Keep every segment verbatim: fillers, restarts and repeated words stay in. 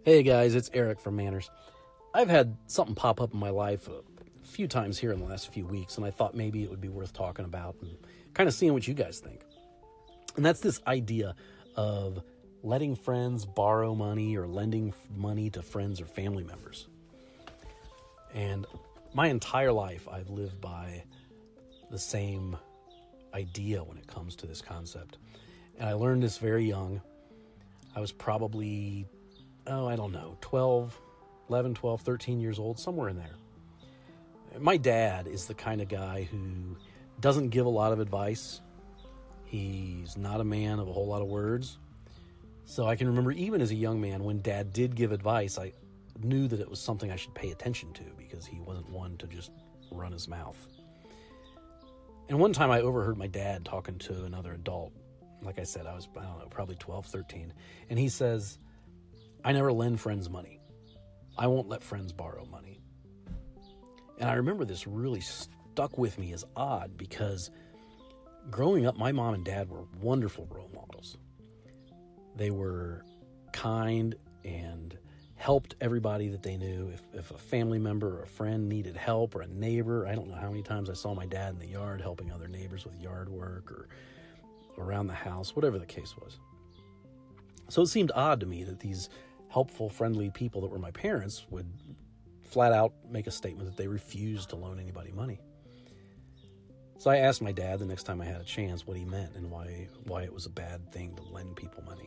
Hey guys, it's Eric from Manners. I've had something pop up in my life a few times here in the last few weeks, and I thought maybe it would be worth talking about and kind of seeing what you guys think. And that's this idea of letting friends borrow money or lending money to friends or family members. And my entire life, I've lived by the same idea when it comes to this concept. And I learned this very young. I was probably, oh, I don't know, twelve, eleven, twelve, thirteen years old, somewhere in there. My dad is the kind of guy who doesn't give a lot of advice. He's not a man of a whole lot of words. So I can remember even as a young man, when Dad did give advice, I knew that it was something I should pay attention to because he wasn't one to just run his mouth. And one time I overheard my dad talking to another adult. Like I said, I was, I don't know, probably twelve, thirteen. And he says, I never lend friends money. I won't let friends borrow money. And I remember this really stuck with me as odd because growing up, my mom and dad were wonderful role models. They were kind and helped everybody that they knew. If, if a family member or a friend needed help, or a neighbor, I don't know how many times I saw my dad in the yard helping other neighbors with yard work or around the house, whatever the case was. So it seemed odd to me that these helpful, friendly people that were my parents would flat out make a statement that they refused to loan anybody money. So I asked my dad the next time I had a chance what he meant and why why it was a bad thing to lend people money.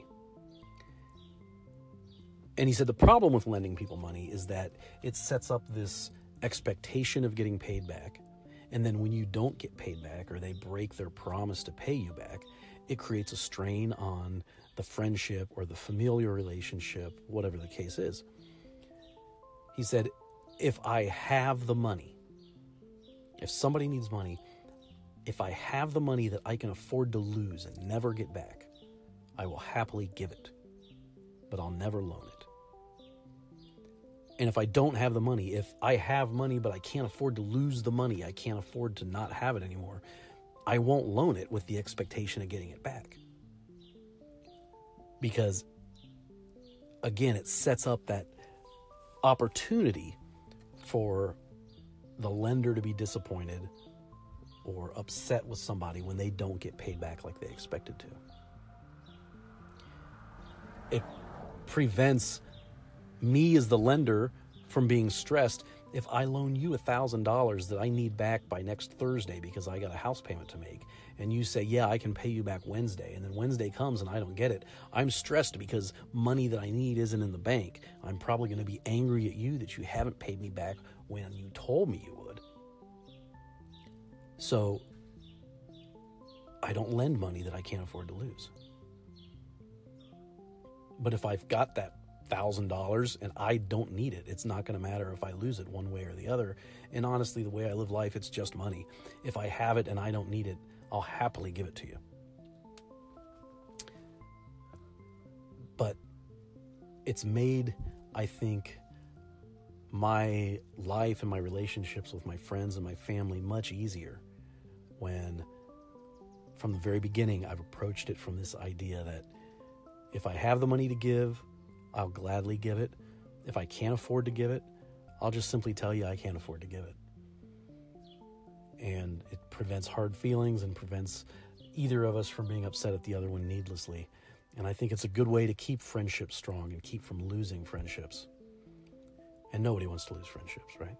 And he said the problem with lending people money is that it sets up this expectation of getting paid back. And then when you don't get paid back or they break their promise to pay you back, it creates a strain on the friendship or the familial relationship, whatever the case is. He said, if I have the money, if somebody needs money, if I have the money that I can afford to lose and never get back, I will happily give it, but I'll never loan it. And if I don't have the money, if I have money but I can't afford to lose the money, I can't afford to not have it anymore, I won't loan it with the expectation of getting it back. Because, again, it sets up that opportunity for the lender to be disappointed or upset with somebody when they don't get paid back like they expected to. It prevents me as the lender from being stressed if I loan you a thousand dollars that I need back by next Thursday because I got a house payment to make, and you say, yeah, I can pay you back Wednesday, and then Wednesday comes and I don't get it. I'm stressed because money that I need isn't in the bank. I'm probably going to be angry at you that you haven't paid me back when you told me you would. So I don't lend money that I can't afford to lose. But if I've got that thousand dollars and I don't need it, it's not going to matter if I lose it one way or the other. And honestly, the way I live life, it's just money. If I have it and I don't need it, I'll happily give it to you. But it's made, I think, my life and my relationships with my friends and my family much easier when, from the very beginning, I've approached it from this idea that if I have the money to give, I'll gladly give it. If I can't afford to give it, I'll just simply tell you I can't afford to give it. And it prevents hard feelings and prevents either of us from being upset at the other one needlessly. And I think it's a good way to keep friendships strong and keep from losing friendships. And nobody wants to lose friendships, right?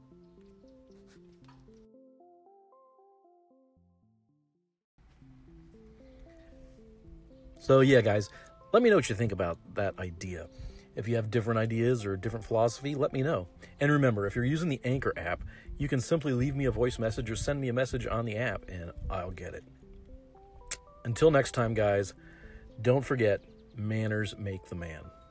So yeah, guys, let me know what you think about that idea. If you have different ideas or different philosophy, let me know. And remember, if you're using the Anchor app, you can simply leave me a voice message or send me a message on the app, and I'll get it. Until next time, guys, don't forget, manners make the man.